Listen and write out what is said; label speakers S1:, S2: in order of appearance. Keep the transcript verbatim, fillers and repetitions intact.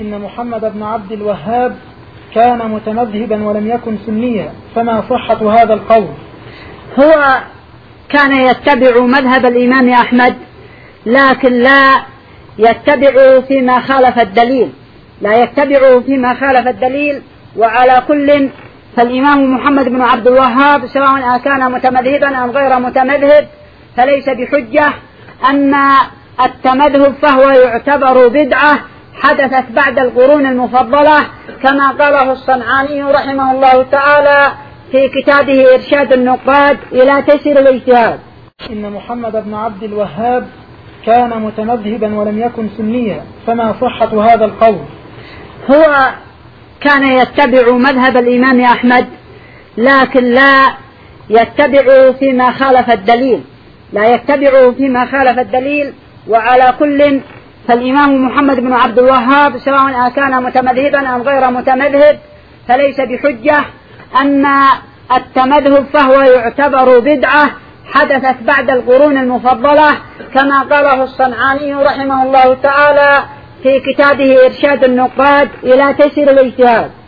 S1: إن محمد بن عبد الوهاب كان متمذهبا ولم يكن سنيا، فما صحة هذا القول؟
S2: هو كان يتبع مذهب الإمام أحمد، لكن لا يتبع فيما خالف الدليل، لا يتبع فيما خالف الدليل. وعلى كل فالإمام محمد بن عبد الوهاب سواء كان متمذهبا أم غير متمذهب فليس بحجة. أما التمذهب فهو يعتبر بدعة حدثت بعد القرون المفضلة، كما قاله الصنعاني رحمه الله تعالى في كتابه إرشاد النقاد إلى تيسير الاجتهاد.
S1: إن محمد بن عبد الوهاب كان متمذهبا ولم يكن سنيا، فما صحة هذا القول؟
S2: هو كان يتبع مذهب الإمام أحمد، لكن لا يتبع فيما خالف الدليل، لا يتبع فيما خالف الدليل. وعلى كل فالإمام محمد بن عبد الوهاب سواء كان متمذهبا أم غير متمذهب فليس بحجة. أما التمذهب فهو يعتبر بدعة حدثت بعد القرون المفضلة، كما قاله الصنعاني رحمه الله تعالى في كتابه إرشاد النقاد إلى تيسير الاجتهاد.